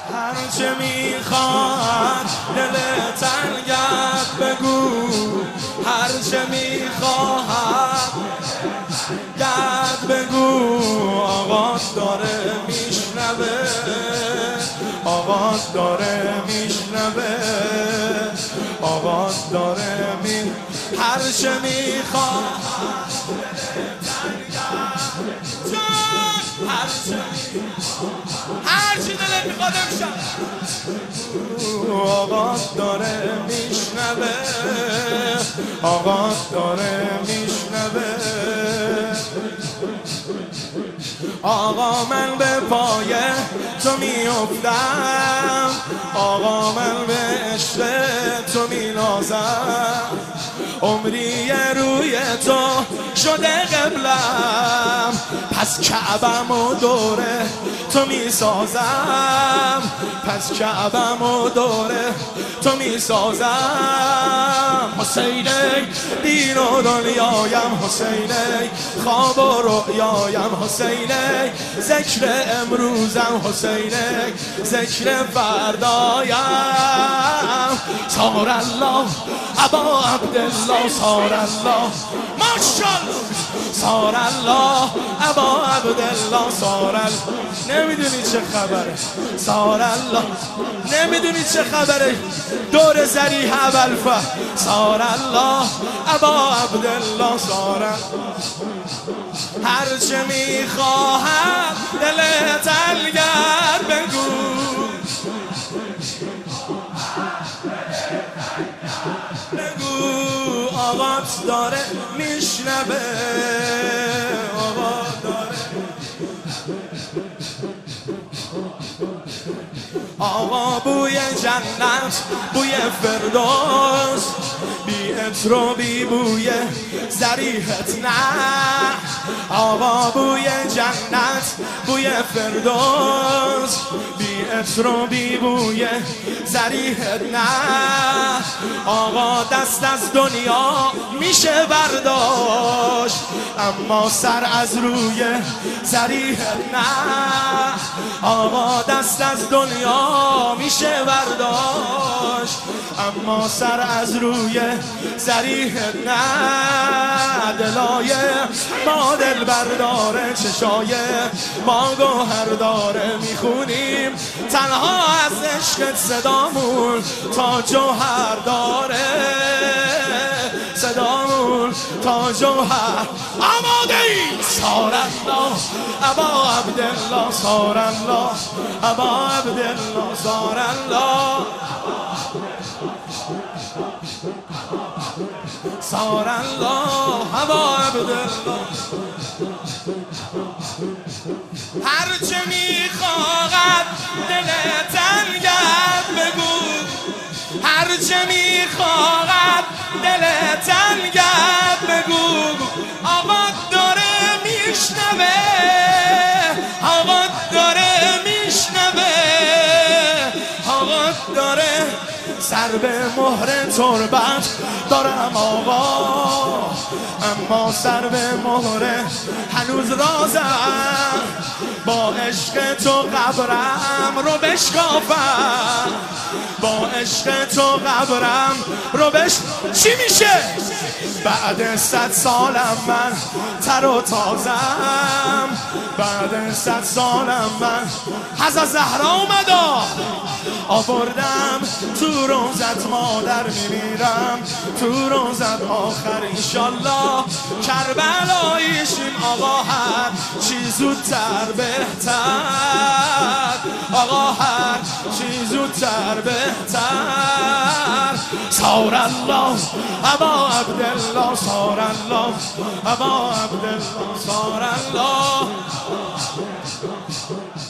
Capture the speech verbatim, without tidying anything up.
هرچه میخواد دل تنگت بگو، هرچه میخواد گد بگو. آقات داره میشنوه، آقات داره میشنوه، آقات داره می هرچه میخواد هرچی دلت میخواد امشب آقات داره میشنوه، آقات داره میشنوه. آقا من به پای تو میافتم، آقا من به عشق تو مینازم، عمری روی تو شده قبلم، پس کعبم و دوره تو میسازم، پس کعبم و دوره تو میسازم. حسینی دین و دنیایم، حسینی خواب و رؤیایم، حسینی ذکر امروزم، حسینی ذکر فردایم. صار الله ابا عبدالله، صار الله ماشاءالله، صار الله ابا عبدالله، صار الله. نمیدونی چه خبره، صار الله نمیدونی چه خبره، دور ذریح ابوالفضل، صار الله ابا عبدالله، صار هرچه میخواهم دلت الگر بگو، بگو. آقات داره میشنوه، آقات داره. آقا بوی جنت، بوی فردوس، بی عطر و بی بوی ذریحت نه. آقا بوی جنت، بوی فردوس، بی عطر و بی بوی ذریحت نه. آقا دست از دنیا میشه برداشت، اما سر از روی ذریحت نه. آقا دست از دنیا میشه برداشت، اما سر از روی ذریحت نه. دلای ما دل برداره، چشای ما گوهر داره، میخونیم تنها از عشقت صدامون تا جوهر داره، صدامون تا جوهر. آماده ای صار الله ابا عبدالله، صار الله ابا عبدالله، صار الله صار الله ابا عبدالله. هرچه میخواهد دلت الگر بگو، هرچه میخواهد دلت الگر بگو. آقات داره میشنوه، آقات داره میشنوه، آقات داره. سر به مهر تربت دارم آقا، اما سر به مهر هنوز رازم. با عشق تو قبرم رو بشکافم، با عشق تو قبرم رو بش چی میشه؟ بعد صد سالم من تر و تازم، بعد صد سالم من حضرت زهرا اومدا آوردم تو روزت مادر میمیرم، تو روزت آخر انشالله کربلاییشیم. آقا هر چی زودتر بهتر، آقا هر چی زودتر بهتر. صار الله ابا عبدالله، صار الله ابا عبدالله، صار الله.